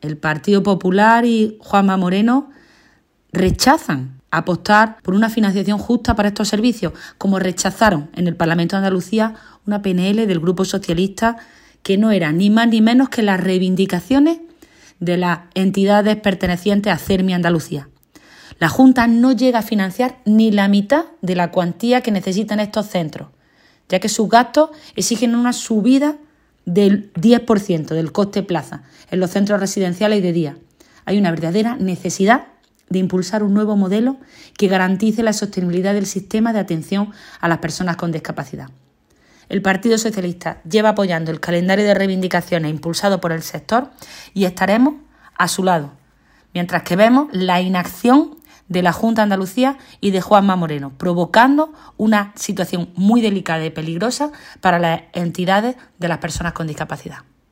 el Partido Popular y Juanma Moreno rechazan apostar por una financiación justa para estos servicios, como rechazaron en el Parlamento de Andalucía una PNL del Grupo Socialista que no era ni más ni menos que las reivindicaciones de las entidades pertenecientes a CERMI Andalucía. La Junta no llega a financiar ni la mitad de la cuantía que necesitan estos centros, ya que sus gastos exigen una subida del 10% del coste plaza en los centros residenciales y de día. Hay una verdadera necesidad de impulsar un nuevo modelo que garantice la sostenibilidad del sistema de atención a las personas con discapacidad. El Partido Socialista lleva apoyando el calendario de reivindicaciones impulsado por el sector y estaremos a su lado, mientras que vemos la inacción de la Junta de Andalucía y de Juanma Moreno, provocando una situación muy delicada y peligrosa para las entidades de las personas con discapacidad.